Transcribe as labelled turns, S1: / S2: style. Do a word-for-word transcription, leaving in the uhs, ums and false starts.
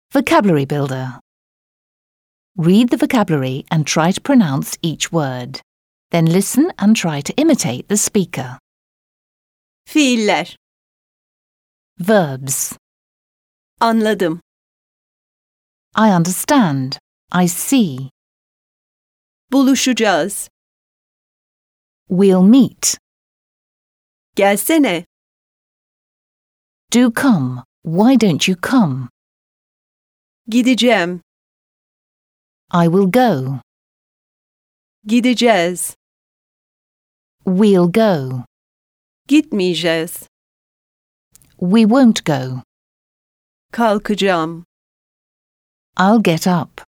S1: Vocabulary Builder. Read the vocabulary and try to pronounce each word. Then listen and try to imitate the speaker.
S2: Fiiller.
S1: Verbs.
S2: Anladım.
S1: I understand. I see.
S2: Buluşacağız.
S1: We'll meet.
S2: Gelsene.
S1: Do come. Why don't you come?
S2: Gideceğim.
S1: I will go.
S2: Gideceğiz.
S1: We'll go.
S2: Gitmeyeceğiz.
S1: We won't go.
S2: Kalkacağım.
S1: I'll get up.